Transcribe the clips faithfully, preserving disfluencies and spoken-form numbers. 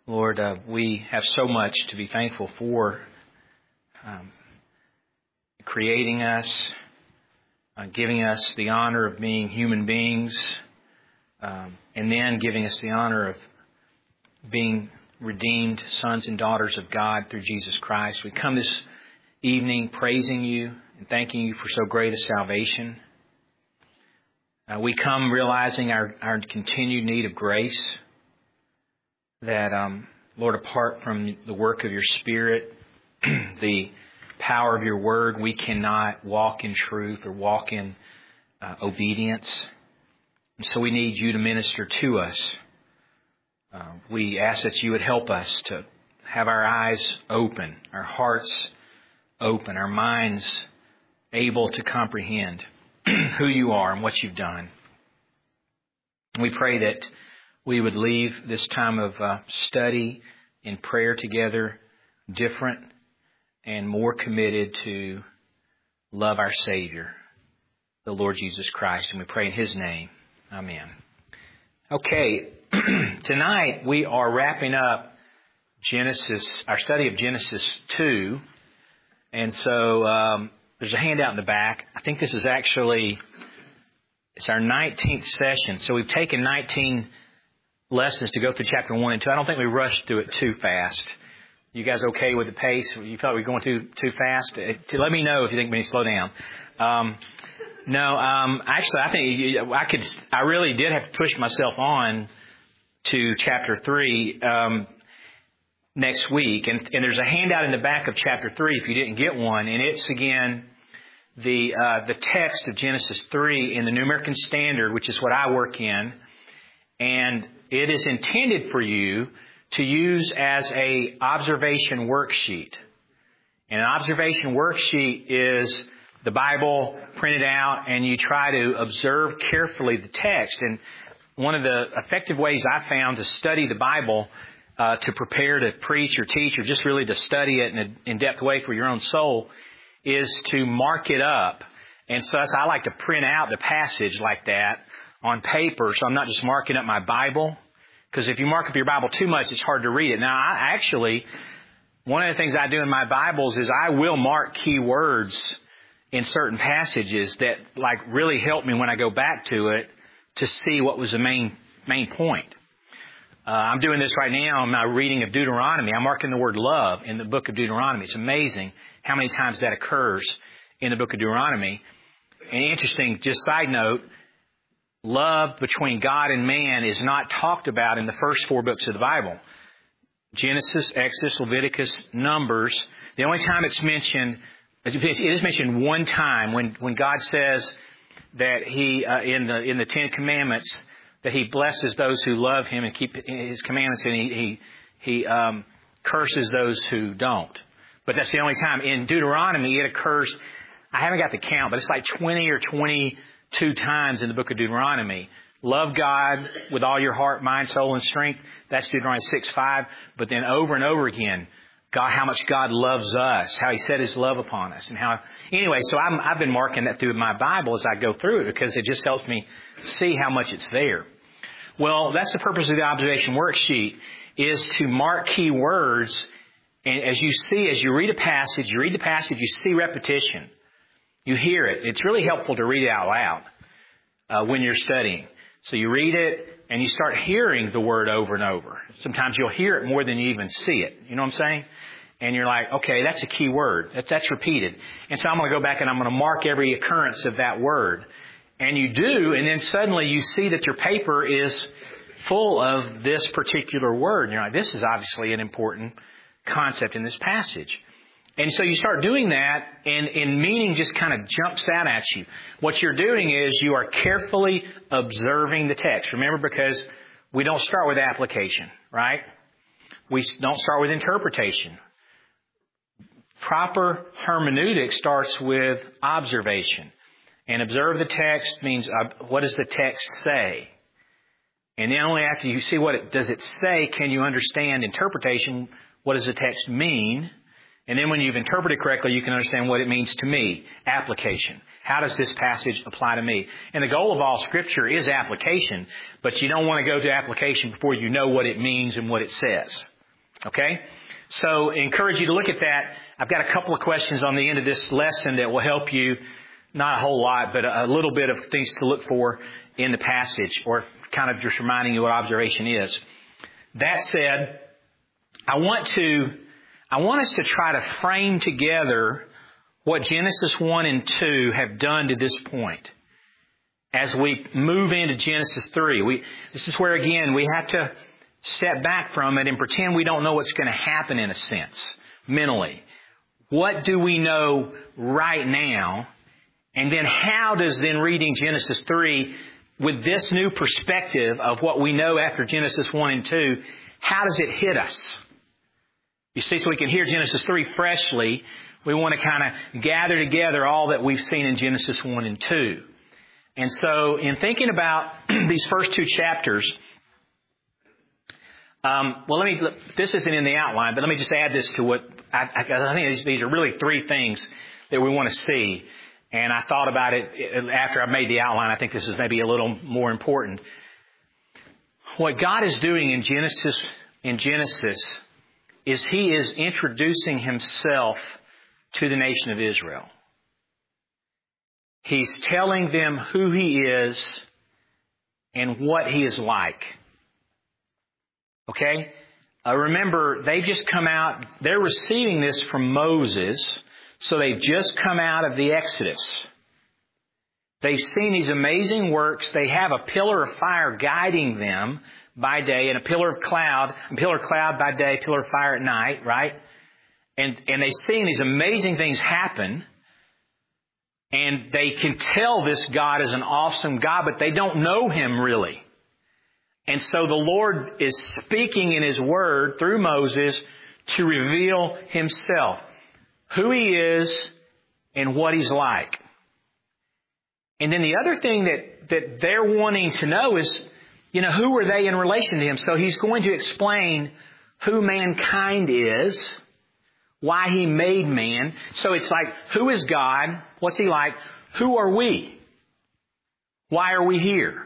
Lord, uh, we have so much to be thankful for, um, creating us, uh, giving us the honor of being human beings, um, and then giving us the honor of being redeemed sons and daughters of God through Jesus Christ. We come this evening praising you and thanking you for so great a salvation. Uh, we come realizing our, our continued need of grace, that, um, Lord, apart from the work of your Spirit, the power of your Word, we cannot walk in truth or walk in uh, obedience. And so we need you to minister to us. Uh, we ask that you would help us to have our eyes open, our hearts open, our minds able to comprehend who you are and what you've done. We pray that we would leave this time of uh, study and prayer together different and more committed to love our Savior, the Lord Jesus Christ. And we pray in His name. Amen. Okay, tonight we are wrapping up Genesis, our study of Genesis two. And so um, there's a handout in the back. I think this is actually, it's our nineteenth session. So we've taken nineteen lessons to go through chapter one and two. I don't think we rushed through it too fast. You guys okay with the pace? You thought we were going too too fast? Let me know if you think we need to slow down. Um, no, um, actually, I think I could. I really did have to push myself on to chapter three um, next week, and, and there's a handout in the back of chapter three if you didn't get one, and it's again the uh, the text of Genesis three in the New American Standard, which is what I work in, and it is intended for you to use as a observation worksheet. And an observation worksheet is the Bible printed out, and you try to observe carefully the text. And one of the effective ways I found to study the Bible, uh, to prepare to preach or teach, or just really to study it in an in-depth way for your own soul, is to mark it up. And so I like to print out the passage like that on paper, so I'm not just marking up my Bible. Because if you mark up your Bible too much, it's hard to read it. Now, I actually, one of the things I do in my Bibles is I will mark key words in certain passages that like really help me when I go back to it to see what was the main main point. Uh, I'm doing this right now in my reading of Deuteronomy. I'm marking the word love in the book of Deuteronomy. It's amazing how many times that occurs in the book of Deuteronomy. And interesting, just side note, love between God and man is not talked about in the first four books of the Bible. Genesis, Exodus, Leviticus, Numbers. The only time it's mentioned, it is mentioned one time when, when God says that He, uh, in the in the Ten Commandments, that He blesses those who love Him and keep His commandments, and He He, he um, curses those who don't. But that's the only time. In Deuteronomy, it occurs, I haven't got the count, but it's like twenty or twenty two times in the book of Deuteronomy. Love God with all your heart, mind, soul, and strength. That's Deuteronomy six five. But then over and over again, God, how much God loves us, how He set His love upon us, and how. Anyway, so I'm, I've been marking that through my Bible as I go through it because it just helps me see how much it's there. Well, that's the purpose of the observation worksheet, is to mark key words. And as you see, as you read a passage, you read the passage, you see repetition. You hear it. It's really helpful to read it out loud uh, when you're studying. So you read it and you start hearing the word over and over. Sometimes you'll hear it more than you even see it. You know what I'm saying? And you're like, okay, that's a key word. That's, that's repeated. And so I'm going to go back and I'm going to mark every occurrence of that word. And you do, and then suddenly you see that your paper is full of this particular word. And you're like, this is obviously an important concept in this passage. And so you start doing that, and, and meaning just kind of jumps out at you. What you're doing is you are carefully observing the text. Remember, because we don't start with application, right? We don't start with interpretation. Proper hermeneutic starts with observation. And observe the text means, uh, what does the text say? And then only after you see what it does it say, can you understand interpretation. What does the text mean? And then when you've interpreted correctly, you can understand what it means to me. Application. How does this passage apply to me? And the goal of all Scripture is application, but you don't want to go to application before you know what it means and what it says. Okay? So I encourage you to look at that. I've got a couple of questions on the end of this lesson that will help you, not a whole lot, but a little bit of things to look for in the passage, or kind of just reminding you what observation is. That said, I want to, I want us to try to frame together what Genesis one and two have done to this point. As we move into Genesis three, we, this is where again we have to step back from it and pretend we don't know what's going to happen in a sense, mentally. What do we know right now? And then how does then reading Genesis three with this new perspective of what we know after Genesis one and two, how does it hit us? You see, so we can hear Genesis three freshly, we want to kind of gather together all that we've seen in Genesis one and two. And so in thinking about these first two chapters, um, well, let me, this isn't in the outline, but let me just add this to what, I, I, I think these, these are really three things that we want to see. And I thought about it after I made the outline. I think this is maybe a little more important. What God is doing in Genesis, in Genesis, is He is introducing Himself to the nation of Israel. He's telling them who He is and what He is like. Okay? Uh, remember, they've just come out, they're receiving this from Moses, so they've just come out of the Exodus. They've seen these amazing works. They have a pillar of fire guiding them by day and a pillar of cloud, a pillar of cloud by day, pillar of fire at night, right? And, and they've seen these amazing things happen. And they can tell this God is an awesome God, but they don't know Him really. And so the Lord is speaking in His Word through Moses to reveal Himself, who He is and what He's like. And then the other thing that, that they're wanting to know is, you know, who are they in relation to Him? So He's going to explain who mankind is, why He made man. So it's like, who is God? What's He like? Who are we? Why are we here?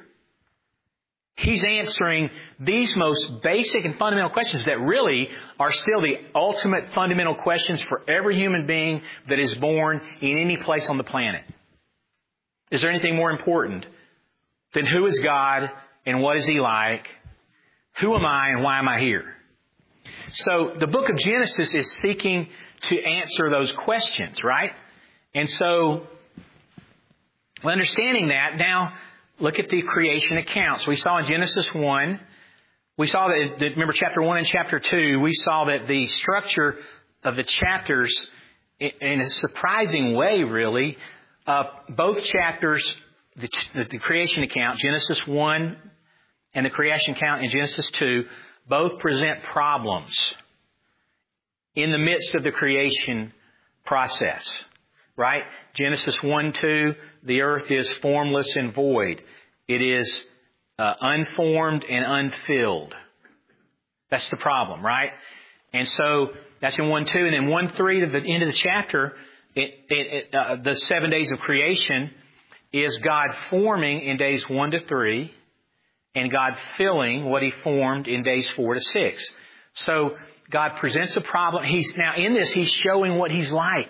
He's answering these most basic and fundamental questions that really are still the ultimate fundamental questions for every human being that is born in any place on the planet. Is there anything more important than who is God and what is He like? Who am I and why am I here? So the book of Genesis is seeking to answer those questions, right? And so, understanding that, now look at the creation accounts. We saw in Genesis one, we saw that, that, remember chapter one and chapter two, we saw that the structure of the chapters, in a surprising way really, uh, both chapters, the, the creation account, Genesis one and the creation account in Genesis two, both present problems in the midst of the creation process, right? Genesis one, two, the earth is formless and void. It is uh, unformed and unfilled. That's the problem, right? And so that's in one, two. And then one, three, to the end of the chapter, it, it, it, uh, the seven days of creation is God forming in days one to three, and God filling what He formed in days four to six. So God presents a problem. He's now in this, He's showing what He's like.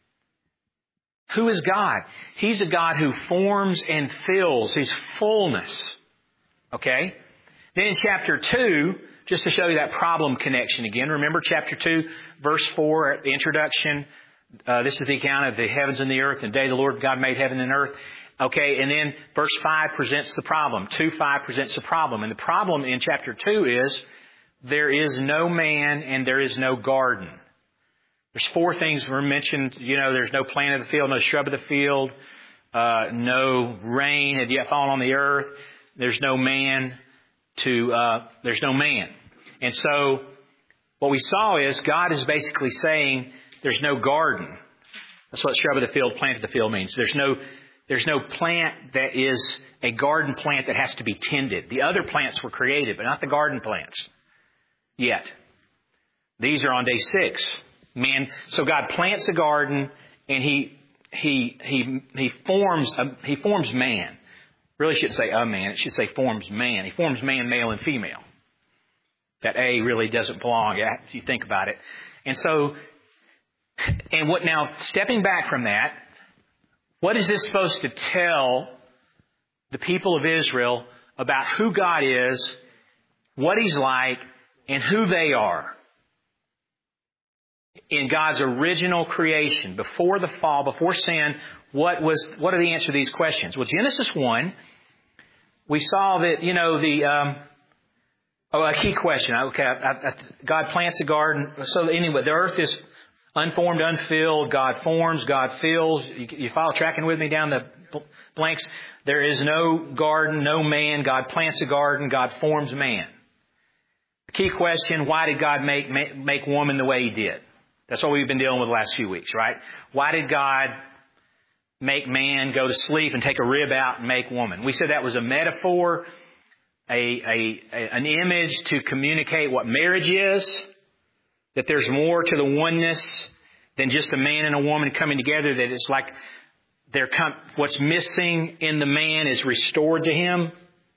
Who is God? He's a God who forms and fills His fullness. Okay? Then in chapter two, just to show you that problem connection again, remember chapter two, verse four, the introduction. Uh, this is the account of the heavens and the earth, and the day the Lord God made heaven and earth. Okay, and then verse five presents the problem. two five presents the problem. And the problem in chapter two is there is no man and there is no garden. There's four things were mentioned. You know, there's no plant of the field, no shrub of the field, uh, no rain had yet fallen on the earth. There's no man to, uh, there's no man. And so what we saw is God is basically saying there's no garden. That's what shrub of the field, plant of the field means. There's no There's no plant that is a garden plant that has to be tended. The other plants were created, but not the garden plants yet. These are on day six. Man, so God plants a garden and He He He He forms a, He forms man. Really shouldn't say a man. It should say forms man. He forms man, male and female. That A really doesn't belong, if you think about it. And so, and what now, stepping back from that, what is this supposed to tell the people of Israel about who God is, what He's like, and who they are in God's original creation, before the fall, before sin? What was, what are the answers to these questions? Well, Genesis one, we saw that, you know, the, um, oh, a key question. Okay, I, I, God plants a garden. So anyway, the earth is unformed, unfilled. God forms, God fills. You, you follow, tracking with me down the blanks? There is no garden, no man. God plants a garden. God forms man. Key question, why did God make, make, make woman the way He did? That's what we've been dealing with the last few weeks, right? Why did God make man go to sleep and take a rib out and make woman? We said that was a metaphor, a, a, a an image to communicate what marriage is, that there's more to the oneness than just a man and a woman coming together, that it's like they're com- what's missing in the man is restored to him.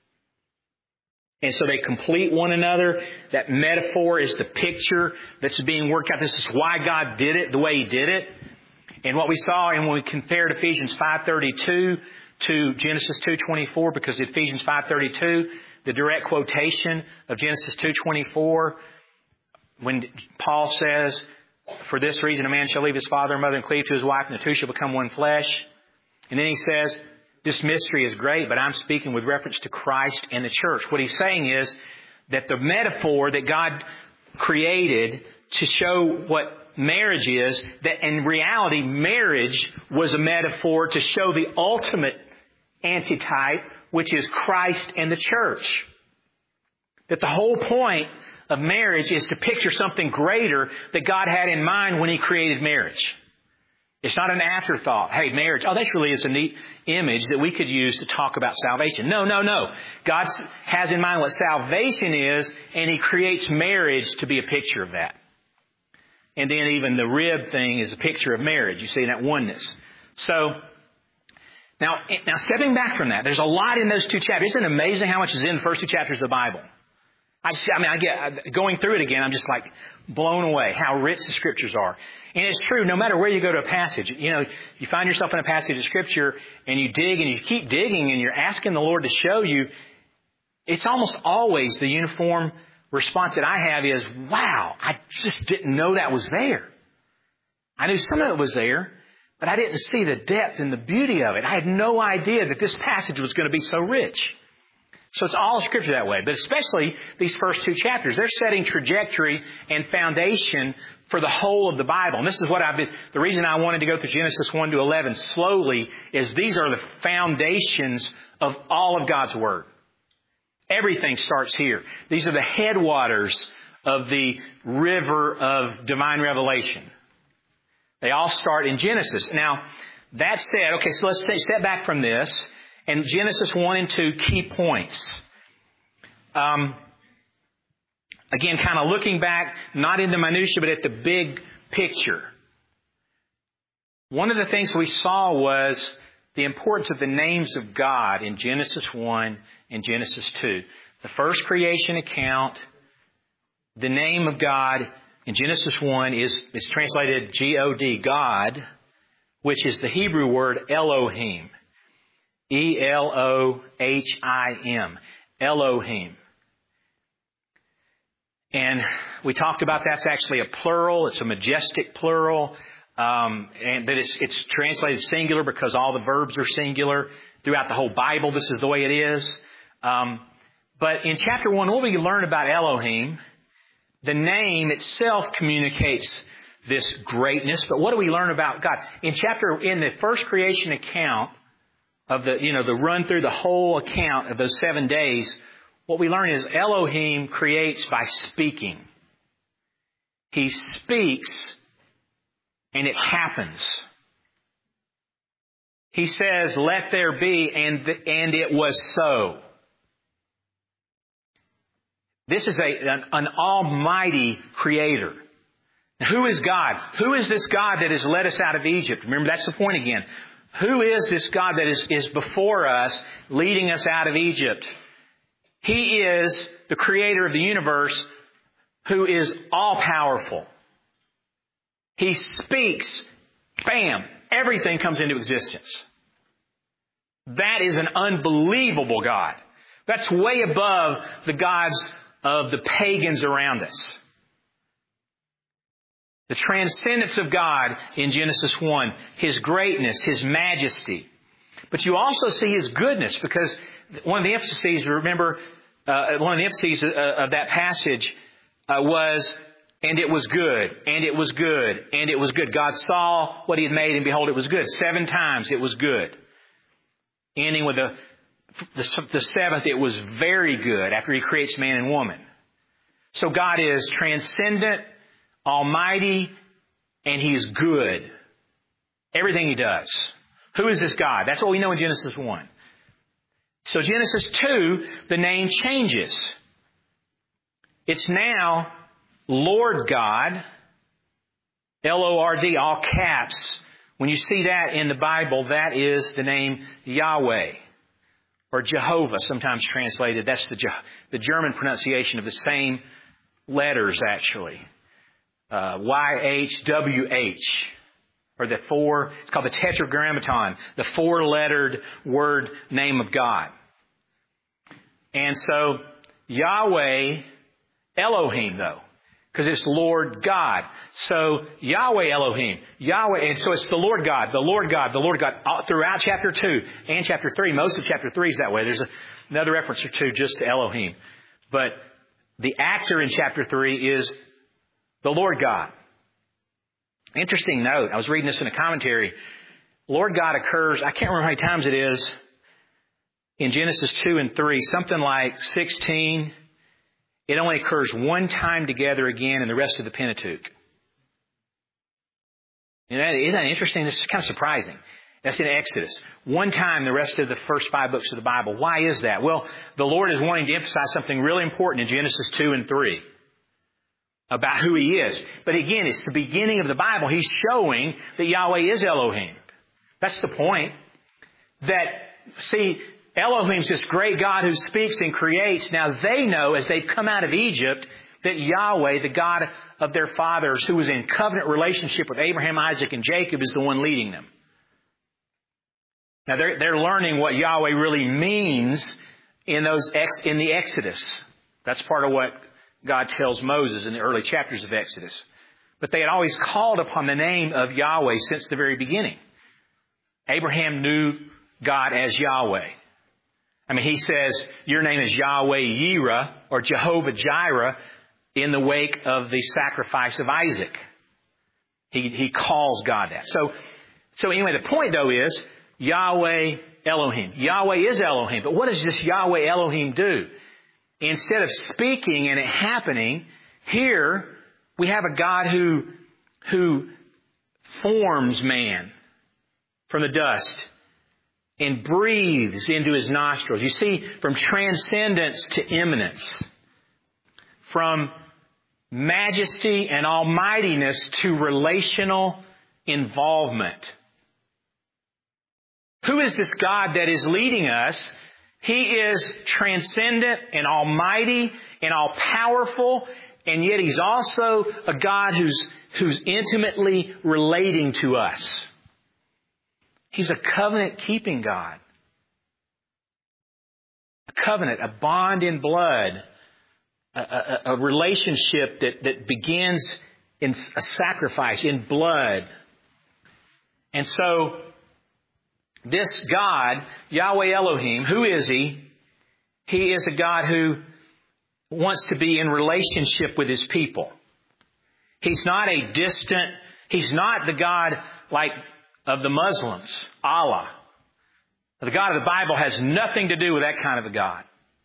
And so they complete one another. That metaphor is the picture that's being worked out. This is why God did it the way He did it. And what we saw, and when we compared Ephesians five thirty-two to Genesis two twenty-four, because Ephesians five thirty-two, the direct quotation of Genesis two twenty-four, when Paul says, "For this reason a man shall leave his father and mother and cleave to his wife, and the two shall become one flesh." And then he says, this mystery is great, but I'm speaking with reference to Christ and the church. What he's saying is that the metaphor that God created to show what marriage is, that in reality marriage was a metaphor to show the ultimate antitype, which is Christ and the church. That the whole point of marriage is to picture something greater that God had in mind when He created marriage. It's not an afterthought. Hey, marriage, oh, that really is a neat image that we could use to talk about salvation. No, no, no. God has in mind what salvation is, and He creates marriage to be a picture of that. And then even the rib thing is a picture of marriage. You see that oneness. So, now, now stepping back from that, there's a lot in those two chapters. Isn't it amazing how much is in the first two chapters of the Bible? I, I mean, I get, going through it again, I'm just like blown away how rich the Scriptures are. And it's true, no matter where you go to a passage, you know, you find yourself in a passage of Scripture and you dig and you keep digging and you're asking the Lord to show you, it's almost always the uniform response that I have is, wow, I just didn't know that was there. I knew some of it was there, but I didn't see the depth and the beauty of it. I had no idea that this passage was going to be so rich. So it's all Scripture that way, but especially these first two chapters. They're setting trajectory and foundation for the whole of the Bible. And this is what I've been, the reason I wanted to go through Genesis one to eleven slowly is these are the foundations of all of God's Word. Everything starts here. These are the headwaters of the river of divine revelation. They all start in Genesis. Now, that said, okay, so let's step back from this. And Genesis one and two, key points. Um, again, kind of looking back, not in the minutiae, but at the big picture. One of the things we saw was the importance of the names of God in Genesis one and Genesis two. The first creation account, the name of God in Genesis one is, is translated G O D, God, which is the Hebrew word Elohim. E L O H I M. Elohim. And we talked about that's actually a plural. It's a majestic plural. Um, and but it's, it's translated singular because all the verbs are singular. Throughout the whole Bible, this is the way it is. Um, but in chapter one, what we learn about Elohim, the name itself communicates this greatness. But what do we learn about God? In chapter, in the first creation account, of the, you know, the run through the whole account of those seven days, what we learn is Elohim creates by speaking. He speaks and it happens. He says, let there be, and, the, and it was so. This is a, an, an almighty creator. Who is God? Who is this God that has led us out of Egypt? Remember, that's the point again. Who is this God that is, is before us, leading us out of Egypt? He is the creator of the universe who is all-powerful. He speaks, bam, everything comes into existence. That is an unbelievable God. That's way above the gods of the pagans around us. The transcendence of God in Genesis one, His greatness, His majesty. But you also see His goodness, because one of the emphases, remember, uh, one of the emphases of that passage uh, was, and it was good, and it was good, and it was good. God saw what He had made, and behold, it was good. Seven times it was good. Ending with the, the, the seventh, it was very good after He creates man and woman. So God is transcendent, almighty, and He is good. Everything He does. Who is this God? That's what we know in Genesis one. So Genesis two, the name changes. It's now Lord God, L O R D, all caps. When you see that in the Bible, that is the name Yahweh, or Jehovah, sometimes translated. That's the, the German pronunciation of the same letters, actually. Uh, Y H W H, or the four, it's called the Tetragrammaton, the four-lettered word name of God. And so, Yahweh Elohim, though, because it's Lord God. So, Yahweh Elohim, Yahweh, and so it's the Lord God, the Lord God, the Lord God, throughout chapter two and chapter three. Most of chapter three is that way. There's a, another reference or two just to Elohim. But the actor in chapter three is the Lord God. Interesting note. I was reading this in a commentary. Lord God occurs, I can't remember how many times it is, in Genesis two and three, something like sixteen. It only occurs one time together again in the rest of the Pentateuch. Isn't that, isn't that interesting? This is kind of surprising. That's in Exodus. One time the rest of the first five books of the Bible. Why is that? Well, the Lord is wanting to emphasize something really important in Genesis two and three. About who He is. But again, it's the beginning of the Bible. He's showing that Yahweh is Elohim. That's the point. That, see, Elohim's this great God who speaks and creates. Now they know, as they've come out of Egypt, that Yahweh, the God of their fathers, who was in covenant relationship with Abraham, Isaac, and Jacob, is the one leading them. Now they're, they're learning what Yahweh really means in those ex, in the Exodus. That's part of what God tells Moses in the early chapters of Exodus. But they had always called upon the name of Yahweh since the very beginning. Abraham knew God as Yahweh. I mean, he says, your name is Yahweh Yireh, or Jehovah Jireh, in the wake of the sacrifice of Isaac. He, he calls God that. So, so anyway, the point though is, Yahweh Elohim. Yahweh is Elohim. But what does this Yahweh Elohim do? Instead of speaking and it happening, here we have a God who, who forms man from the dust and breathes into His nostrils. You see, from transcendence to immanence, from majesty and almightiness to relational involvement. Who is this God that is leading us? He is transcendent and almighty and all-powerful, and yet He's also a God who's, who's intimately relating to us. He's a covenant-keeping God. A covenant, a bond in blood, a, a, a relationship that, that begins in a sacrifice, in blood. And so, this God, Yahweh Elohim, who is He? He is a God who wants to be in relationship with His people. He's not a distant, He's not the God like of the Muslims, Allah. The God of the Bible has nothing to do with that kind of a God.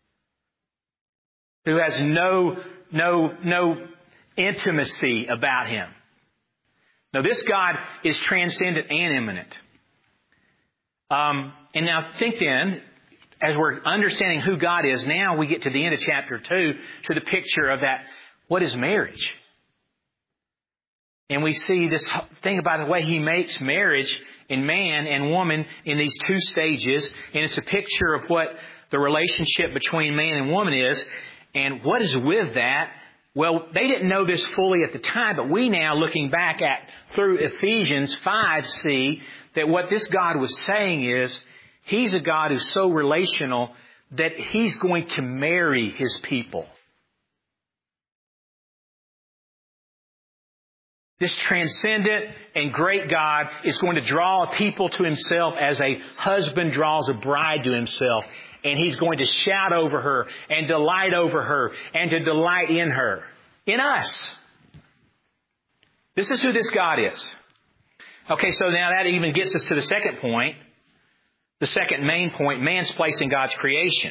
Who has no, no, no intimacy about Him. No, this God is transcendent and immanent. Um, and now think then, as we're understanding who God is, now we get to the end of chapter two, to the picture of that, what is marriage? And we see this thing about the way He makes marriage in man and woman in these two stages. And it's a picture of what the relationship between man and woman is. And what is with that? Well, they didn't know this fully at the time, but we now, looking back at through Ephesians five, see that what this God was saying is He's a God who's so relational that He's going to marry His people. This transcendent and great God is going to draw a people to Himself as a husband draws a bride to himself. And He's going to shout over her and delight over her and to delight in her. In us. This is who this God is. Okay, so now that even gets us to the second point. The second main point, man's place in God's creation.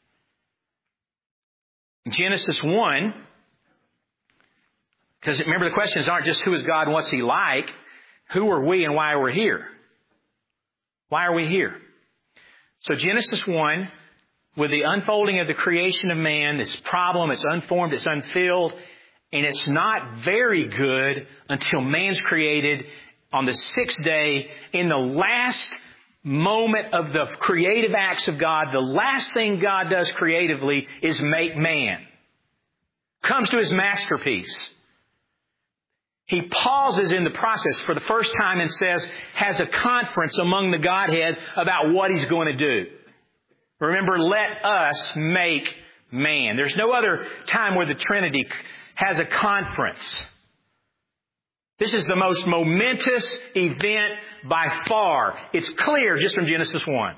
Genesis one, because remember the questions aren't just who is God and what's He like. Who are we and why are we here? Why are we here? So Genesis one, with the unfolding of the creation of man, this problem, it's unformed, it's unfilled, and it's not very good until man's created on the sixth day in the last moment of the creative acts of God. The last thing God does creatively is make man. Comes to His masterpiece. He pauses in the process for the first time and says, has a conference among the Godhead about what He's going to do. Remember, let us make man. There's no other time where the Trinity has a conference. This is the most momentous event by far. It's clear just from Genesis one.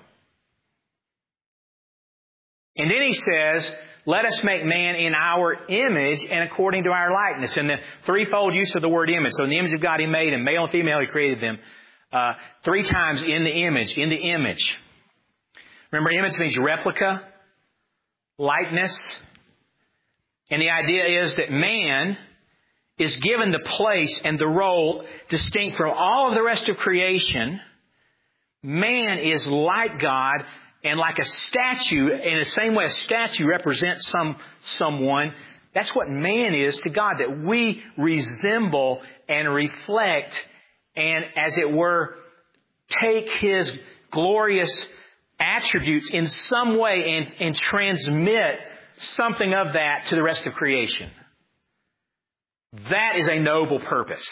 And then He says, let us make man in our image and according to our likeness. And the threefold use of the word image. So in the image of God He made him, male and female He created them. Uh, three times in the image, in the image. Remember, image means replica, likeness. And the idea is that man is given the place and the role distinct from all of the rest of creation. Man is like God and like a statue, in the same way a statue represents some someone. That's what man is to God, that we resemble and reflect and, as it were, take His glorious attributes in some way and, and transmit something of that to the rest of creation. That is a noble purpose.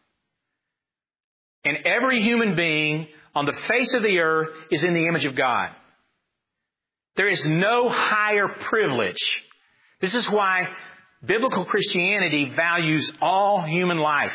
And every human being on the face of the earth is in the image of God. There is no higher privilege. This is why biblical Christianity values all human life.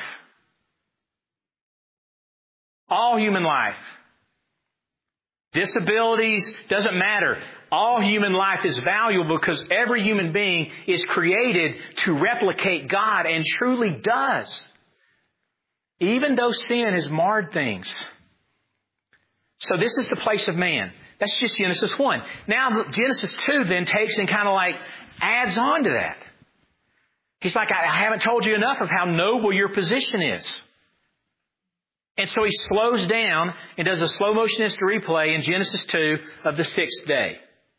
All human life. Disabilities, doesn't matter. All human life is valuable because every human being is created to replicate God and truly does. Even though sin has marred things. So this is the place of man. That's just Genesis one. Now Genesis two then takes and kind of like adds on to that. He's like, I haven't told you enough of how noble your position is. And so He slows down and does a slow motion instant replay in Genesis two of the sixth day.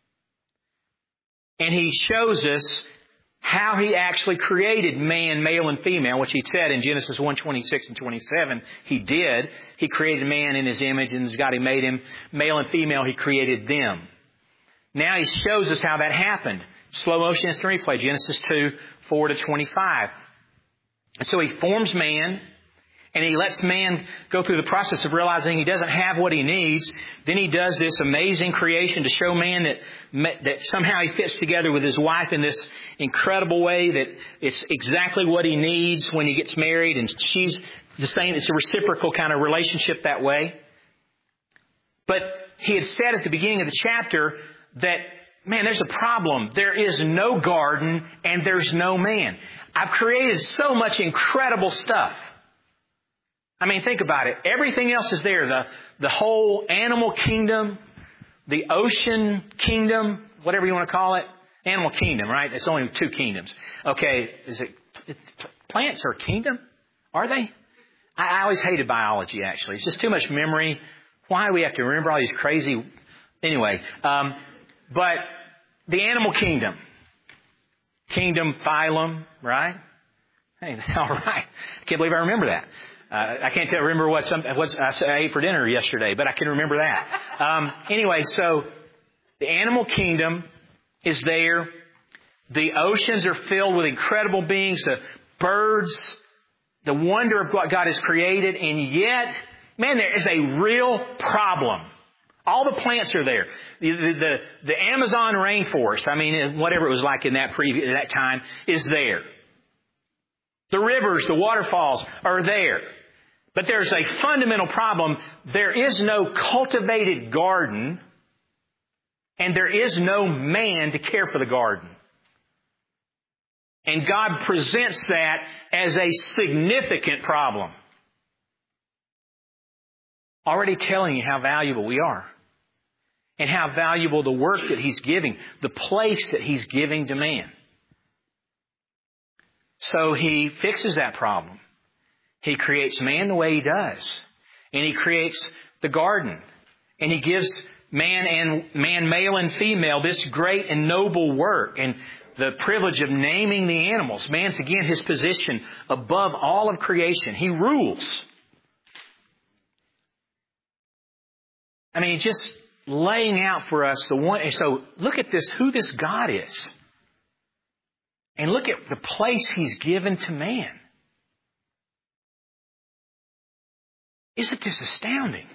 And He shows us how He actually created man, male and female, which He said in Genesis one, twenty-six and twenty-seven, He did. He created man in His image, and as God He made him, male and female, He created them. Now He shows us how that happened. Slow motion instant replay, Genesis two, four to twenty-five. And so He forms man, and He lets man go through the process of realizing he doesn't have what he needs. Then He does this amazing creation to show man that, that somehow he fits together with his wife in this incredible way, that it's exactly what he needs when he gets married. And she's the same. It's a reciprocal kind of relationship that way. But He had said at the beginning of the chapter that, man, there's a problem. There is no garden and there's no man. I've created so much incredible stuff. I mean, think about it. Everything else is there. The, the whole animal kingdom, the ocean kingdom, whatever you want to call it. Animal kingdom, right? It's only two kingdoms. Okay, is it, it plants are a kingdom? Are they? I, I always hated biology, actually. It's just too much memory. Why do we have to remember all these crazy... Anyway, um, but the animal kingdom. Kingdom, phylum, right? Hey, all right. I can't believe I remember that. Uh, I can't tell, remember what some what I ate for dinner yesterday, but I can remember that. Um, anyway, so the animal kingdom is there. The oceans are filled with incredible beings, the birds, the wonder of what God has created, and yet, man, there is a real problem. All the plants are there. The, the, the, the Amazon rainforest, I mean, whatever it was like in that previous, that time, is there. The rivers, the waterfalls are there. But there's a fundamental problem. There is no cultivated garden, and there is no man to care for the garden. And God presents that as a significant problem. Already telling you how valuable we are. And how valuable the work that He's giving, the place that He's giving to man. So He fixes that problem. He creates man the way He does. And He creates the garden. And He gives man and man, male and female, this great and noble work. And the privilege of naming the animals. Man's again His position above all of creation. He rules. I mean, just laying out for us the one. And so look at this, who this God is. And look at the place He's given to man. Isn't this astounding?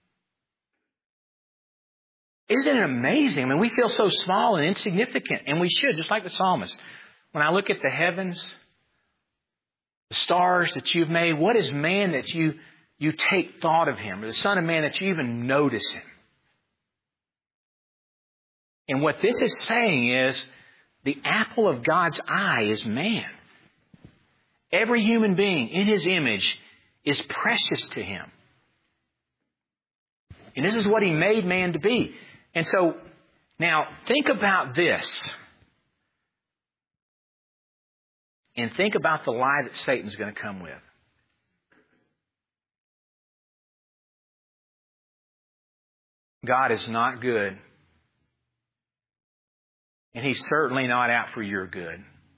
Isn't it amazing? I mean, we feel so small and insignificant, and we should, just like the psalmist. When I look at the heavens, the stars that You've made, what is man that you, you take thought of him, or the Son of Man that you even notice him? And what this is saying is, the apple of God's eye is man. Every human being in His image is precious to Him. And this is what He made man to be. And so, now, think about this. And think about the lie that Satan's going to come with. God is not good. And He's certainly not out for your good.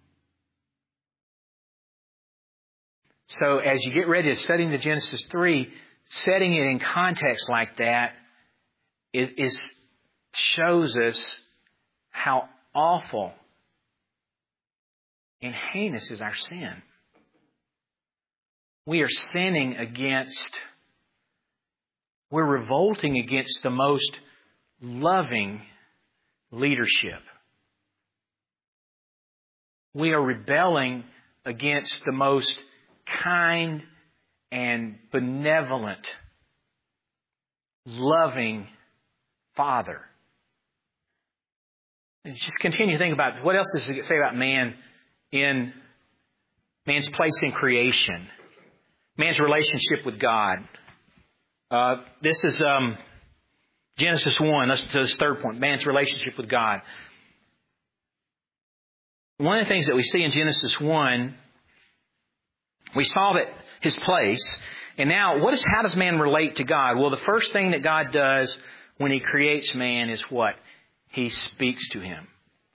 So as you get ready to study into Genesis three, setting it in context like that is, is shows us how awful and heinous is our sin. We are sinning against, we're revolting against the most loving leadership. We are rebelling against the most kind and benevolent, loving Father. And just continue to think about what else does it say about man in man's place in creation, man's relationship with God. Uh, this is um, Genesis one. That's the third point, man's relationship with God. One of the things that we see in Genesis one, we saw that his place. And now, what is, how does man relate to God? Well, the first thing that God does when He creates man is what? He speaks to him.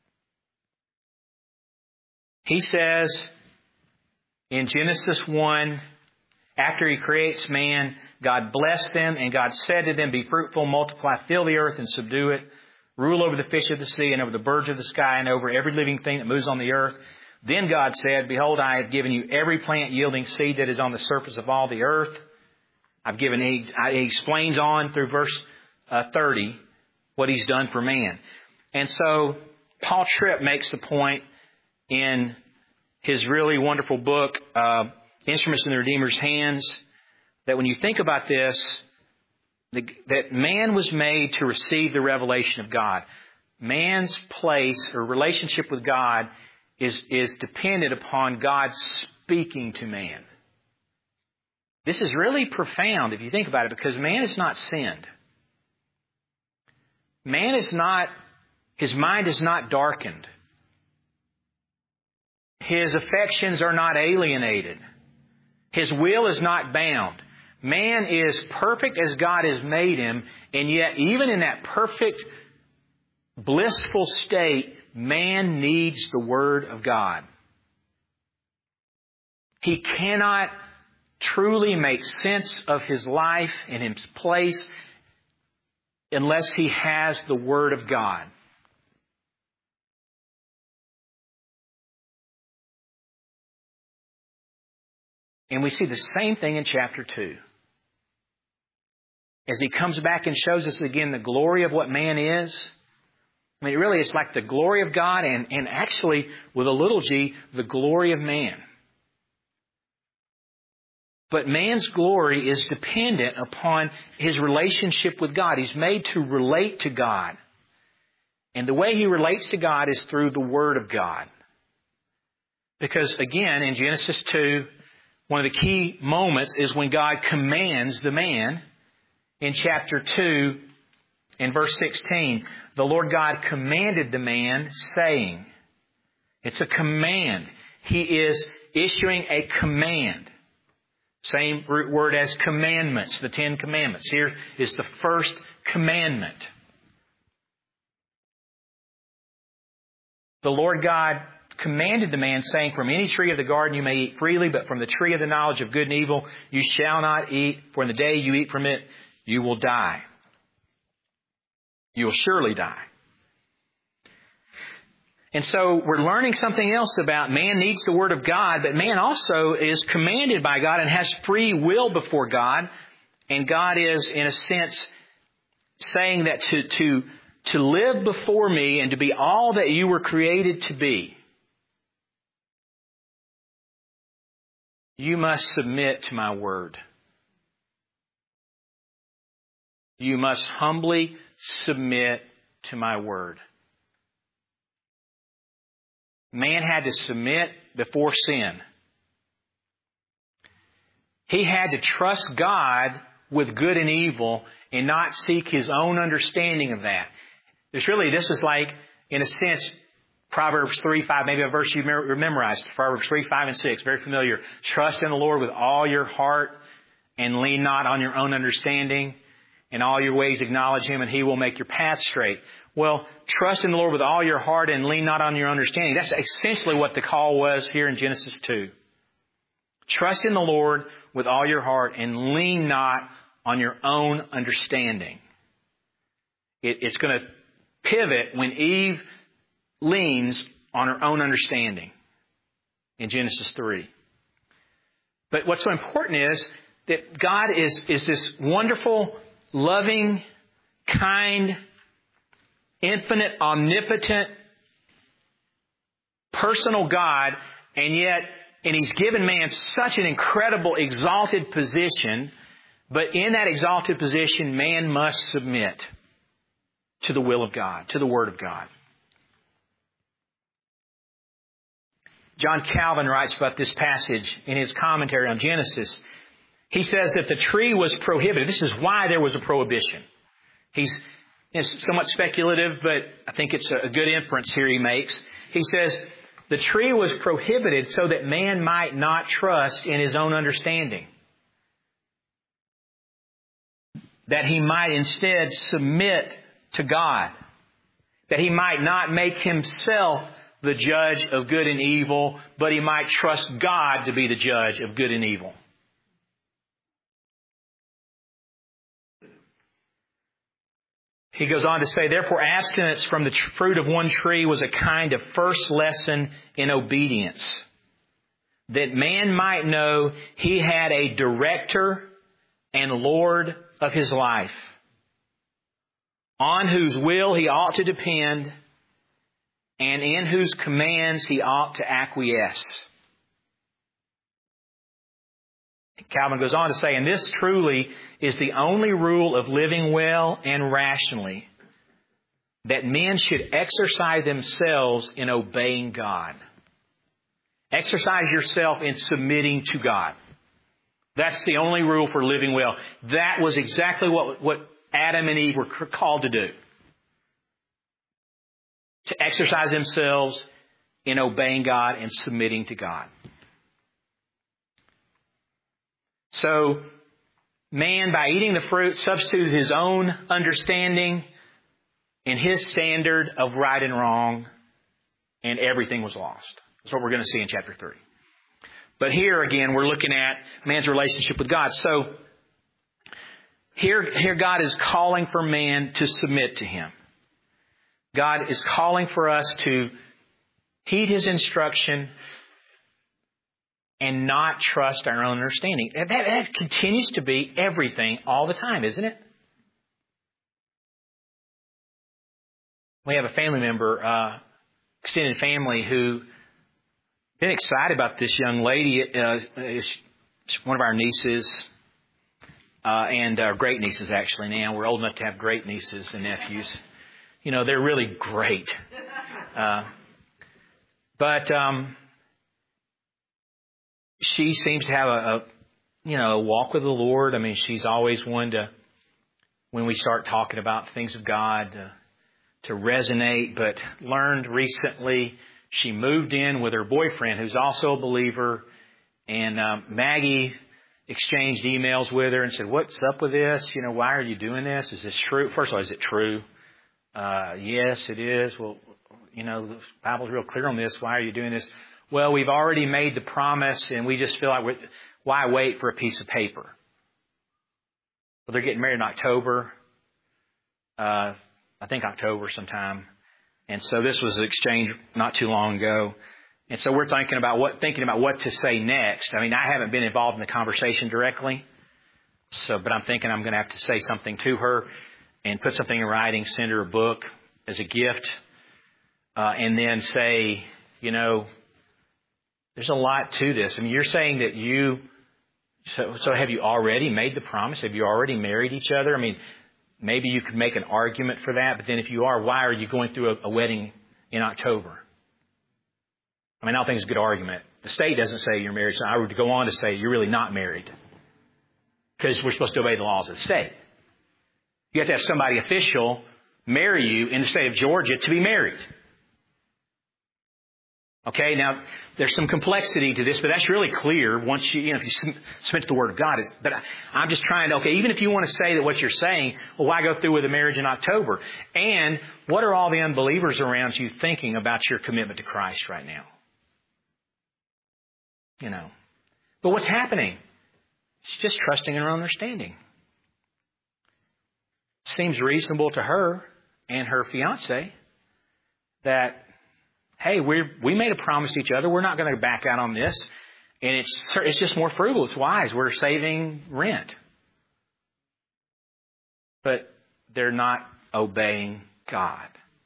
He says in Genesis one, after He creates man, God blessed them, and God said to them, be fruitful, multiply, fill the earth and subdue it. Rule over the fish of the sea and over the birds of the sky and over every living thing that moves on the earth. Then God said, behold, I have given you every plant yielding seed that is on the surface of all the earth. I've given, he, he explains on through verse uh, thirty what He's done for man. And so Paul Tripp makes the point in his really wonderful book, uh, Instruments in the Redeemer's Hands, that when you think about this, The, that man was made to receive the revelation of God. Man's place or relationship with God is, is dependent upon God speaking to man. This is really profound if you think about it, because man is not sinned. Man is not, his mind is not darkened. His affections are not alienated. His will is not bound. Man is perfect as God has made him, and yet even in that perfect, blissful state, man needs the Word of God. He cannot truly make sense of his life and his place unless he has the Word of God. And we see the same thing in chapter two. As he comes back and shows us again the glory of what man is. I mean, really, it's like the glory of God and, and actually, with a little g, the glory of man. But man's glory is dependent upon his relationship with God. He's made to relate to God. And the way he relates to God is through the Word of God. Because again, in Genesis two, one of the key moments is when God commands the man in chapter two, in verse sixteen. The Lord God commanded the man, saying, it's a command. He is issuing a command. Same root word as commandments, the Ten Commandments. Here is the first commandment. The Lord God commanded the man, saying, from any tree of the garden you may eat freely, but from the tree of the knowledge of good and evil you shall not eat, for in the day you eat from it, you will die. You will surely die. And so we're learning something else about man needs the Word of God, but man also is commanded by God and has free will before God. And God is, in a sense, saying that to, to, to live before me and to be all that you were created to be, you must submit to my Word. You must humbly submit to my Word. Man had to submit before sin. He had to trust God with good and evil and not seek his own understanding of that. There's really, this is like, in a sense, Proverbs three, five, maybe a verse you memorized. Proverbs three, five, and six, very familiar. Trust in the Lord with all your heart and lean not on your own understanding. In all your ways acknowledge Him and He will make your path straight. Well, trust in the Lord with all your heart and lean not on your understanding. That's essentially what the call was here in Genesis two. Trust in the Lord with all your heart and lean not on your own understanding. It, it's going to pivot when Eve leans on her own understanding in Genesis three. But what's so important is that God is, is this wonderful, loving, kind, infinite, omnipotent, personal God, and yet, and He's given man such an incredible, exalted position, but in that exalted position, man must submit to the will of God, to the Word of God. John Calvin writes about this passage in his commentary on Genesis. He says that the tree was prohibited. This is why there was a prohibition. He's it's somewhat speculative, but I think it's a good inference here he makes. He says the tree was prohibited so that man might not trust in his own understanding. That he might instead submit to God. That he might not make himself the judge of good and evil, but he might trust God to be the judge of good and evil. He goes on to say, therefore abstinence from the fruit of one tree was a kind of first lesson in obedience, that man might know he had a director and Lord of his life, on whose will he ought to depend, and in whose commands he ought to acquiesce. Calvin goes on to say, and this truly is the only rule of living well and rationally, that men should exercise themselves in obeying God. Exercise yourself in submitting to God. That's the only rule for living well. That was exactly what, what Adam and Eve were called to do. To exercise themselves in obeying God and submitting to God. So, man, by eating the fruit, substituted his own understanding and his standard of right and wrong, and everything was lost. That's what we're going to see in chapter three. But here, again, we're looking at man's relationship with God. So, here, here God is calling for man to submit to Him. God is calling for us to heed His instruction, and not trust our own understanding. That, that continues to be everything all the time, isn't it? We have a family member, uh, extended family, who been excited about this young lady. Uh, she's one of our nieces, uh, and our great nieces, actually, now. We're old enough to have great nieces and nephews. You know, they're really great. Uh, but um, she seems to have a, a, you know, a walk with the Lord. I mean, she's always one to, when we start talking about things of God, uh, to resonate, but learned recently she moved in with her boyfriend, who's also a believer, and um, Maggie exchanged emails with her and said, "What's up with this? You know, why are you doing this? Is this true? First of all, is it true? Uh, yes, it is. Well, you know, the Bible's real clear on this. Why are you doing this? Well, we've already made the promise, and we just feel like, we're, why wait for a piece of paper? Well, they're getting married in October. Uh, I think October sometime. And so this was an exchange not too long ago. And so we're thinking about what thinking about what to say next. I mean, I haven't been involved in the conversation directly. So, but I'm thinking I'm going to have to say something to her and put something in writing, send her a book as a gift, uh, and then say, you know, there's a lot to this. I mean, you're saying that you, so, so have you already made the promise? Have you already married each other? I mean, maybe you could make an argument for that, but then if you are, why are you going through a, a wedding in October? I mean, I don't think it's a good argument. The state doesn't say you're married, so I would go on to say you're really not married, because we're supposed to obey the laws of the state. You have to have somebody official marry you in the state of Georgia to be married. Okay, now there's some complexity to this, but that's really clear once you, you know, if you submit to the Word of God. It's, but I'm just trying to, okay, even if you want to say that what you're saying, well, why go through with a marriage in October? And what are all the unbelievers around you thinking about your commitment to Christ right now? You know, but what's happening? She's just trusting in her own understanding. Seems reasonable to her and her fiance that, hey, we we made a promise to each other. We're not going to back out on this. And it's it's just more frugal. It's wise. We're saving rent. But they're not obeying God.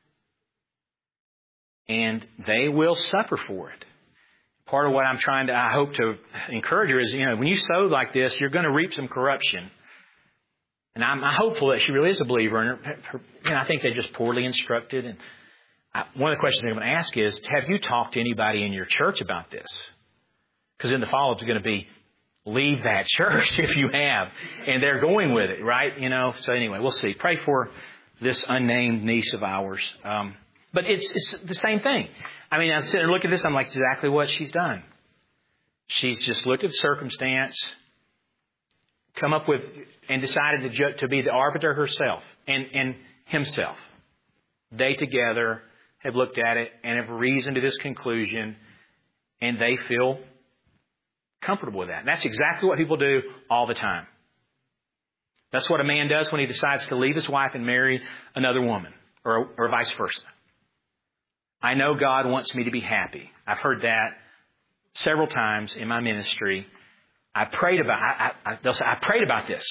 And they will suffer for it. Part of what I'm trying to, I hope to encourage her is, you know, when you sow like this, you're going to reap some corruption. And I'm, I'm hopeful that she really is a believer. And her, her, you know, I think they're just poorly instructed. And I, one of the questions I'm going to ask is, have you talked to anybody in your church about this? Because then the follow-up is going to be, leave that church if you have. And they're going with it, right? You know, so anyway, we'll see. Pray for this unnamed niece of ours. Um, but it's, it's the same thing. I mean, I'm sitting there looking at this, I'm like, exactly what she's done. She's just looked at the circumstance, come up with, and decided to, ju- to be the arbiter herself and, and himself. They together have looked at it and have reasoned to this conclusion, and they feel comfortable with that. And that's exactly what people do all the time. That's what a man does when he decides to leave his wife and marry another woman, or, or vice versa. I know God wants me to be happy. I've heard that several times in my ministry. I prayed about. I, I, they'll say, I prayed about this.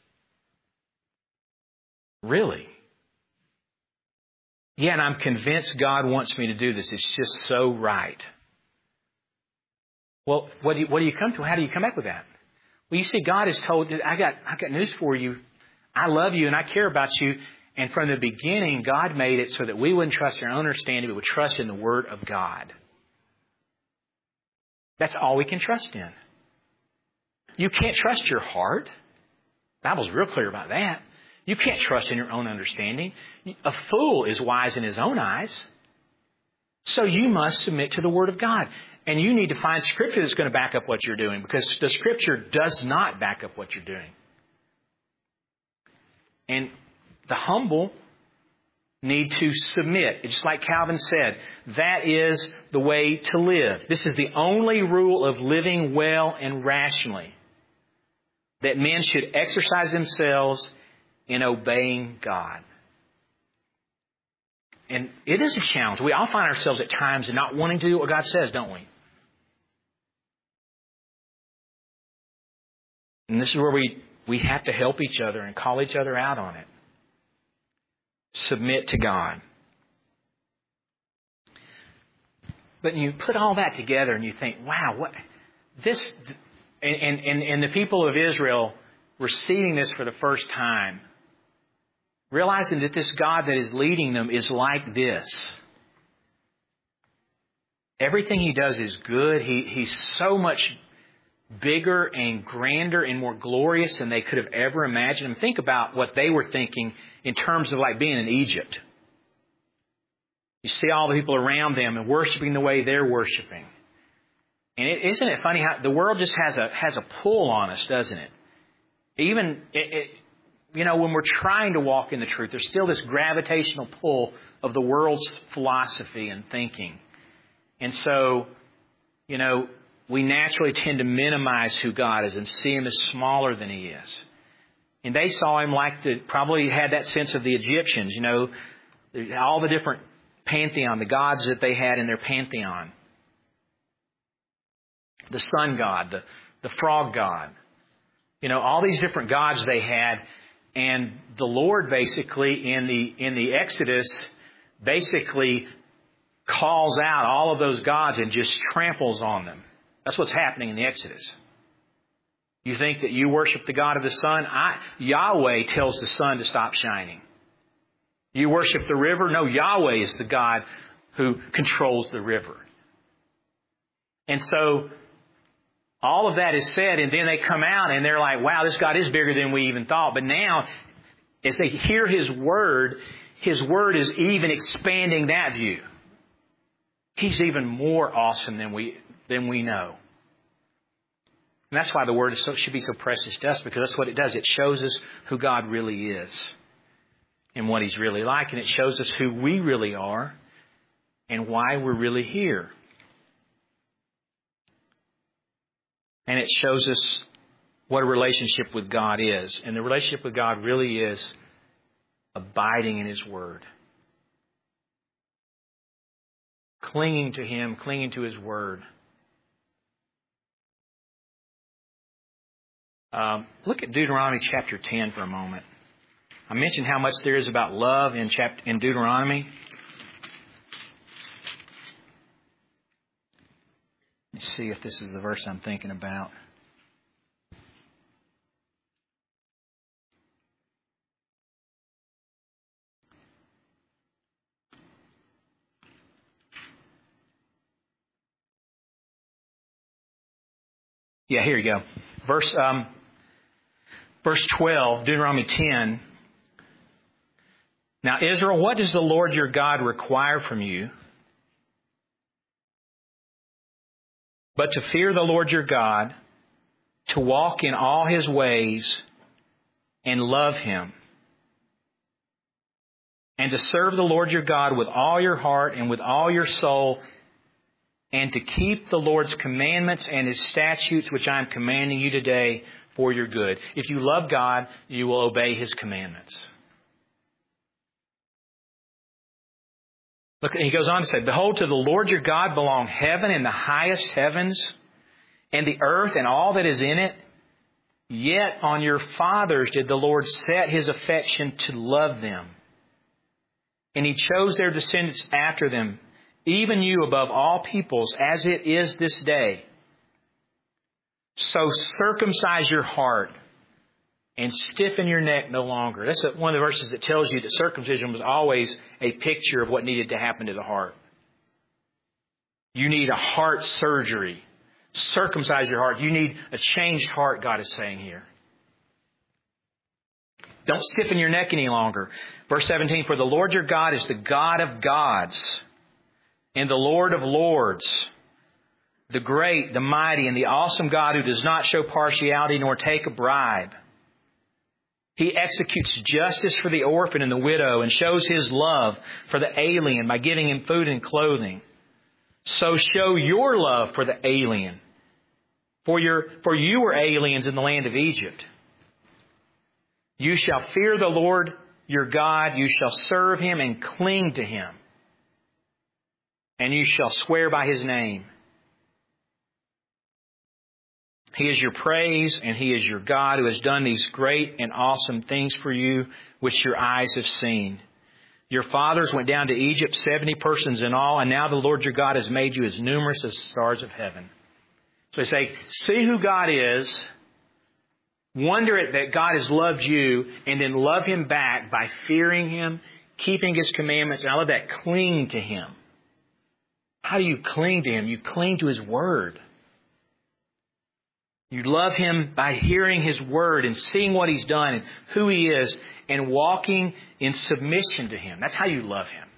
Really? Yeah, and I'm convinced God wants me to do this. It's just so right. Well, what do you, what do you come to? How do you come back with that? Well, you see, God has told. I got I got news for you. I love you and I care about you. And from the beginning, God made it so that we wouldn't trust in our own understanding, but would trust in the Word of God. That's all we can trust in. You can't trust your heart. The Bible's real clear about that. You can't trust in your own understanding. A fool is wise in his own eyes. So you must submit to the Word of God. And you need to find Scripture that's going to back up what you're doing, because the Scripture does not back up what you're doing. And the humble need to submit. It's like Calvin said, that is the way to live. This is the only rule of living well and rationally, that men should exercise themselves in obeying God. And it is a challenge. We all find ourselves at times in not wanting to do what God says, don't we? And this is where we, we have to help each other and call each other out on it. Submit to God. But you put all that together and you think, wow, what this and, and, and the people of Israel receiving this for the first time, realizing that this God that is leading them is like this. Everything He does is good. He, he's so much bigger and grander and more glorious than they could have ever imagined. And think about what they were thinking in terms of like being in Egypt. You see all the people around them and worshiping the way they're worshiping. And it, isn't it funny how the world just has a has a pull on us, doesn't it? Even, it, it, you know, when we're trying to walk in the truth, there's still this gravitational pull of the world's philosophy and thinking. And so, you know, we naturally tend to minimize who God is and see Him as smaller than He is. And they saw Him like the, probably had that sense of the Egyptians, you know, all the different pantheon, the gods that they had in their pantheon. The sun god, the, the frog god. You know, all these different gods they had. And the Lord basically in the in the Exodus basically calls out all of those gods and just tramples on them. That's what's happening in the Exodus. You think that you worship the God of the sun? I, Yahweh tells the sun to stop shining. You worship the river? No, Yahweh is the God who controls the river. And so all of that is said, and then they come out and they're like, wow, this God is bigger than we even thought. But now, as they hear His Word, His Word is even expanding that view. He's even more awesome than we than we know. And that's why the Word is so, should be so precious to us, because that's what it does. It shows us who God really is and what He's really like. And it shows us who we really are and why we're really here. And it shows us what a relationship with God is. And the relationship with God really is abiding in His Word. Clinging to Him, clinging to His Word. Um, look at Deuteronomy chapter ten for a moment. I mentioned how much there is about love in chapter in Deuteronomy. Let's see if this is the verse I'm thinking about. Yeah, here you go. Verse um, verse twelve, Deuteronomy ten. Now, Israel, what does the Lord your God require from you? But to fear the Lord your God, to walk in all His ways and love Him, and to serve the Lord your God with all your heart and with all your soul, and to keep the Lord's commandments and His statutes, which I am commanding you today for your good. If you love God, you will obey His commandments. Look, he goes on to say, behold, to the Lord your God belong heaven and the highest heavens, and the earth and all that is in it. Yet on your fathers did the Lord set His affection to love them. And He chose their descendants after them, even you above all peoples, as it is this day. So circumcise your heart and stiffen your neck no longer. That's one of the verses that tells you that circumcision was always a picture of what needed to happen to the heart. You need a heart surgery. Circumcise your heart. You need a changed heart, God is saying here. Don't stiffen your neck any longer. Verse seventeen, for the Lord your God is the God of gods and the Lord of lords, the great, the mighty, and the awesome God who does not show partiality nor take a bribe. He executes justice for the orphan and the widow and shows His love for the alien by giving him food and clothing. So show your love for the alien. For your, for you were aliens in the land of Egypt. You shall fear the Lord your God. You shall serve Him and cling to Him. And you shall swear by His name. He is your praise, and He is your God who has done these great and awesome things for you, which your eyes have seen. Your fathers went down to Egypt, seventy persons in all, and now the Lord your God has made you as numerous as the stars of heaven. So they say, see who God is, wonder at that God has loved you, and then love Him back by fearing Him, keeping His commandments, and all of that, cling to Him. How do you cling to Him? You cling to His Word. You love Him by hearing His Word and seeing what He's done and who He is and walking in submission to Him. That's how you love Him.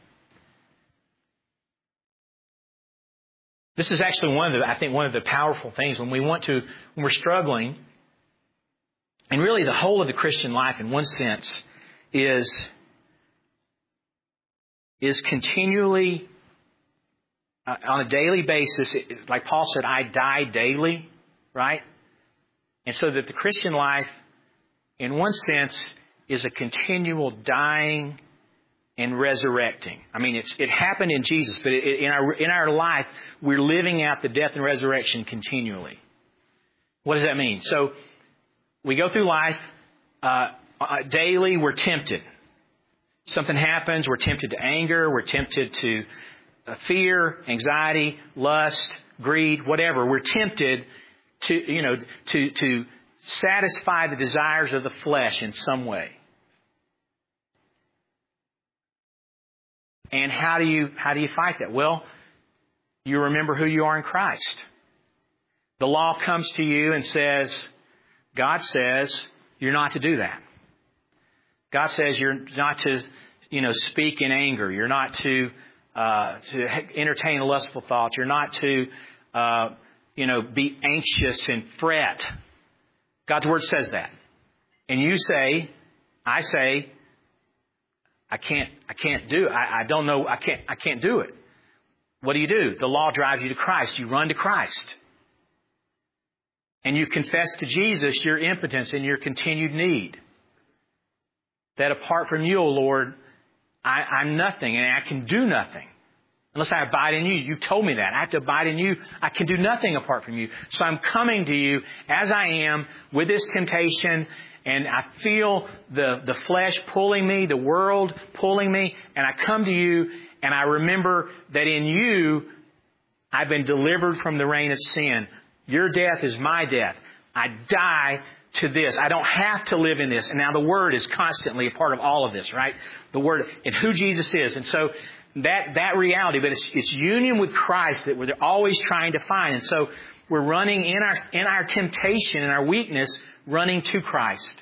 This is actually one of the, I think, one of the powerful things when we want to, when we're struggling, and really the whole of the Christian life in one sense is, is continually, uh, on a daily basis, like Paul said, I die daily, right? And so that the Christian life, in one sense, is a continual dying and resurrecting. I mean, it's, it happened in Jesus, but it, in our in our life, we're living out the death and resurrection continually. What does that mean? So we go through life uh, daily. We're tempted. Something happens. We're tempted to anger. We're tempted to uh, fear, anxiety, lust, greed, whatever. We're tempted to, you know, to, to satisfy the desires of the flesh in some way. And how do you, how do you fight that? Well, you remember who you are in Christ. The law comes to you and says, God says you're not to do that. God says you're not to, you know, speak in anger. You're not to, uh, to entertain lustful thoughts. You're not to, uh, you know, be anxious and fret. God's Word says that. And you say, I say, I can't, I can't do it. I, I don't know, I can't, I can't do it. What do you do? The law drives you to Christ. You run to Christ. And you confess to Jesus your impotence and your continued need. That apart from you, O Lord, I, I'm nothing and I can do nothing. Unless I abide in you. You told me that. I have to abide in you. I can do nothing apart from you. So I'm coming to you as I am with this temptation, and I feel the, the flesh pulling me, the world pulling me, and I come to you and I remember that in you I've been delivered from the reign of sin. Your death is my death. I die to this. I don't have to live in this. And now the Word is constantly a part of all of this, right? The Word and who Jesus is. And so That that reality, but it's, it's union with Christ that we're always trying to find. And so we're running in our in our temptation and our weakness, running to Christ.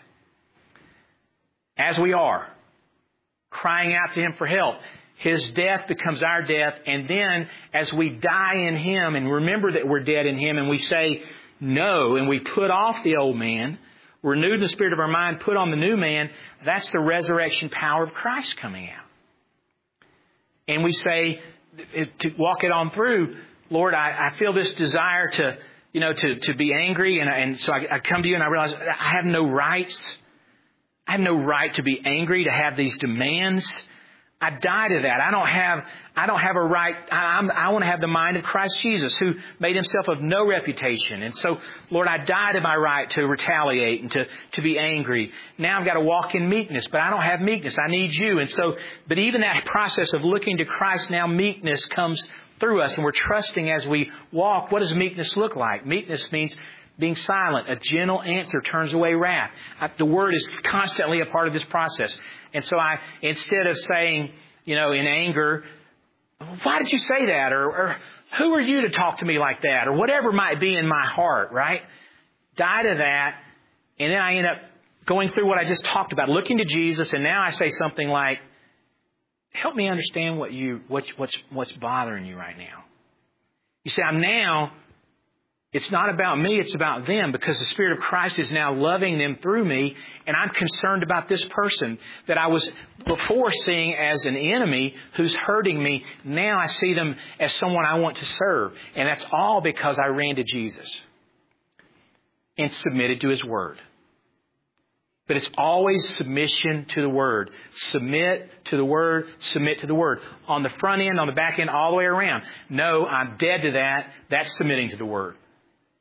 As we are, crying out to Him for help. His death becomes our death. And then as we die in Him and remember that we're dead in Him and we say no and we put off the old man, renewed in the spirit of our mind, put on the new man, that's the resurrection power of Christ coming out. And we say, to walk it on through, Lord, I, I feel this desire to, you know, to, to be angry. And, and so I, I come to you and I realize I have no rights. I have no right to be angry, to have these demands. I die to that. I don't have, I don't have a right. I, I'm, I want to have the mind of Christ Jesus, who made Himself of no reputation. And so, Lord, I die to my right to retaliate and to, to be angry. Now I've got to walk in meekness, but I don't have meekness. I need you. And so, but even that process of looking to Christ, now meekness comes through us and we're trusting as we walk. What does meekness look like? Meekness means being silent. A gentle answer turns away wrath. The Word is constantly a part of this process. And so I, instead of saying, you know, in anger, why did you say that? Or, or who are you to talk to me like that? Or whatever might be in my heart, right? Die to that. And then I end up going through what I just talked about, looking to Jesus. And now I say something like, help me understand what you, what, what's, what's bothering you right now. You see, I'm now, it's not about me, it's about them, because the Spirit of Christ is now loving them through me, and I'm concerned about this person that I was before seeing as an enemy who's hurting me. Now I see them as someone I want to serve, and that's all because I ran to Jesus and submitted to His Word. But it's always submission to the Word. Submit to the Word, submit to the Word. On the front end, on the back end, all the way around. No, I'm dead to that. That's submitting to the Word.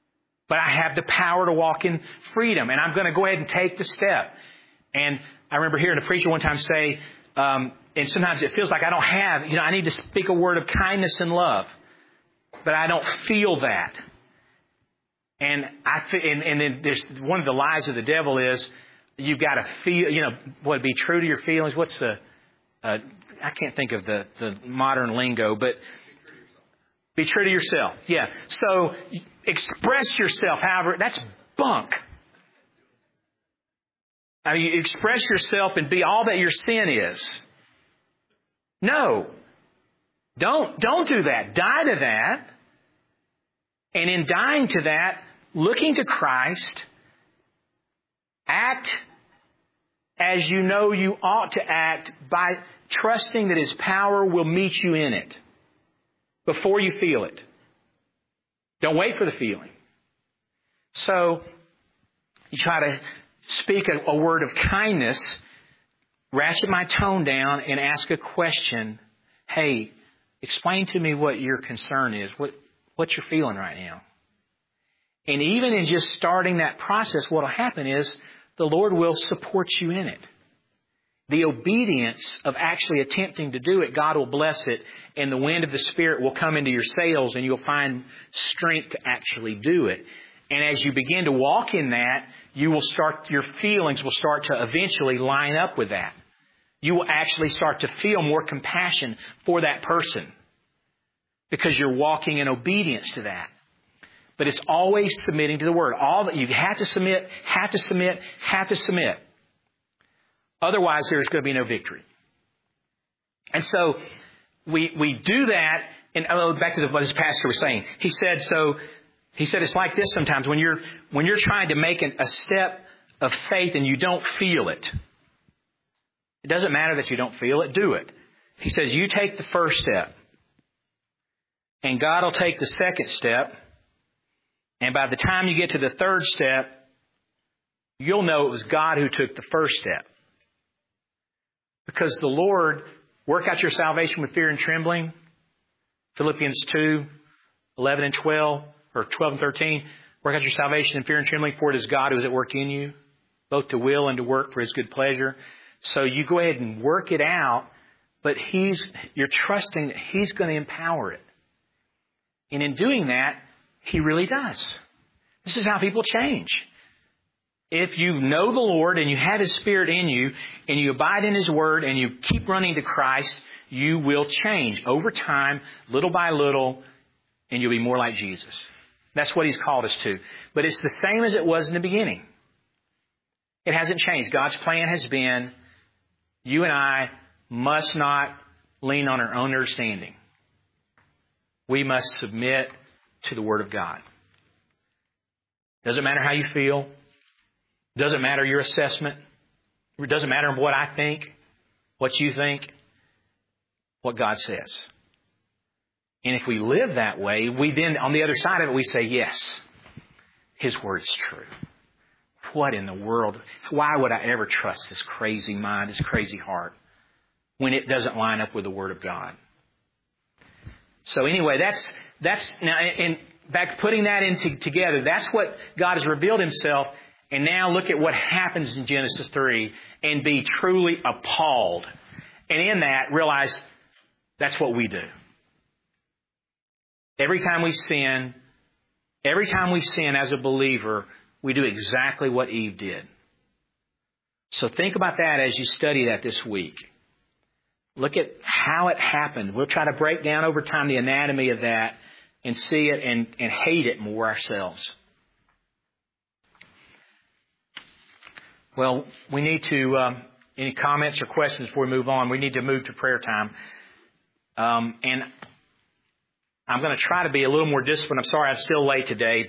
But I have the power to walk in freedom, and I'm going to go ahead and take the step. And I remember hearing a preacher one time say, um, and sometimes it feels like I don't have, you know, I need to speak a word of kindness and love, but I don't feel that. And I and, and then there's one of the lies of the devil is you've got to feel, you know, what, be true to your feelings. What's the, uh, I can't think of the, the modern lingo, but be true to yourself. Yeah. So express yourself, however, that's bunk. I mean, you express yourself and be all that your sin is. No. Don't, don't do that. Die to that. And in dying to that, looking to Christ, act as you know you ought to act by trusting that His power will meet you in it before you feel it. Don't wait for the feeling. So, you try to speak a, a word of kindness, ratchet my tone down, and ask a question. Hey, explain to me what your concern is, what, what you're feeling right now. And even in just starting that process, what will happen is the Lord will support you in it. The obedience of actually attempting to do it, God will bless it, and the wind of the Spirit will come into your sails, and you'll find strength to actually do it. And as you begin to walk in that, you will start, your feelings will start to eventually line up with that. You will actually start to feel more compassion for that person because you're walking in obedience to that. But it's always submitting to the Word. All that you have to submit, have to submit, have to submit. Otherwise, there's going to be no victory. And so we we do that. And oh, back to what this pastor was saying. He said so. He said it's like this sometimes when you're when you're trying to make an, a step of faith and you don't feel it. It doesn't matter that you don't feel it. Do it. He says you take the first step, and God will take the second step. And by the time you get to the third step, you'll know it was God who took the first step. Because the Lord, work out your salvation with fear and trembling. Philippians two, eleven and twelve, or twelve and thirteen. Work out your salvation in fear and trembling, for it is God who is at work in you, both to will and to work for His good pleasure. So you go ahead and work it out, but He's, you're trusting that He's going to empower it. And in doing that, He really does. This is how people change. If you know the Lord and you have His Spirit in you and you abide in His Word and you keep running to Christ, you will change over time, little by little, and you'll be more like Jesus. That's what He's called us to. But it's the same as it was in the beginning. It hasn't changed. God's plan has been, you and I must not lean on our own understanding. We must submit to the Word of God. Doesn't matter how you feel. Doesn't matter your assessment. It doesn't matter what I think, what you think, what God says. And if we live that way, we then, on the other side of it, we say, yes, His Word is true. What in the world? Why would I ever trust this crazy mind, this crazy heart, when it doesn't line up with the Word of God? So anyway, that's, that's, now, and back putting that into together, that's what God has revealed Himself. And now look at what happens in Genesis three and be truly appalled. And in that, realize that's what we do. Every time we sin, every time we sin as a believer, we do exactly what Eve did. So think about that as you study that this week. Look at how it happened. We'll try to break down over time the anatomy of that and see it and, and hate it more ourselves. Well, we need to, um, any comments or questions before we move on? We need to move to prayer time. Um, and I'm going to try to be a little more disciplined. I'm sorry I'm still late today.